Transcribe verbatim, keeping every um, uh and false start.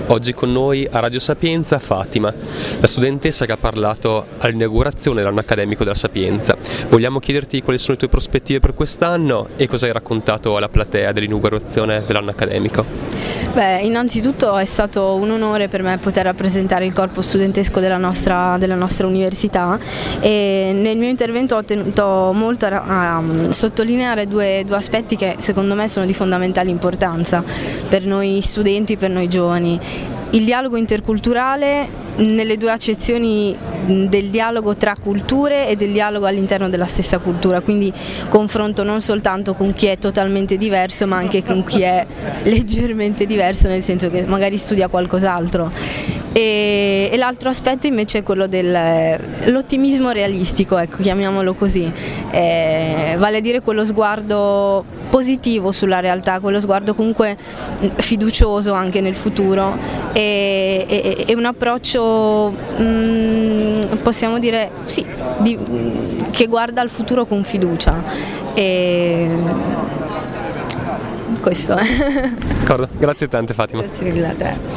Oggi con noi a Radio Sapienza Fatima, la studentessa che ha parlato all'inaugurazione dell'anno accademico della Sapienza. Vogliamo chiederti quali sono le tue prospettive per quest'anno e cosa hai raccontato alla platea dell'inaugurazione dell'anno accademico. Beh, innanzitutto è stato un onore per me poter rappresentare il corpo studentesco della nostra, della nostra università, e nel mio intervento ho tenuto molto a, a sottolineare due, due aspetti che secondo me sono di fondamentale importanza per noi studenti, per noi giovani. Il dialogo interculturale nelle due accezioni del dialogo tra culture e del dialogo all'interno della stessa cultura, quindi confronto non soltanto con chi è totalmente diverso ma anche con chi è leggermente diverso, nel senso che magari studia qualcos'altro. E, e l'altro aspetto invece è quello dell'ottimismo realistico, ecco, chiamiamolo così, eh, vale a dire quello sguardo positivo sulla realtà, quello sguardo comunque fiducioso anche nel futuro e, e, e un approccio mh, possiamo dire sì, di, che guarda al futuro con fiducia. E questo è. D'accordo, grazie tante Fatima. Grazie mille a te.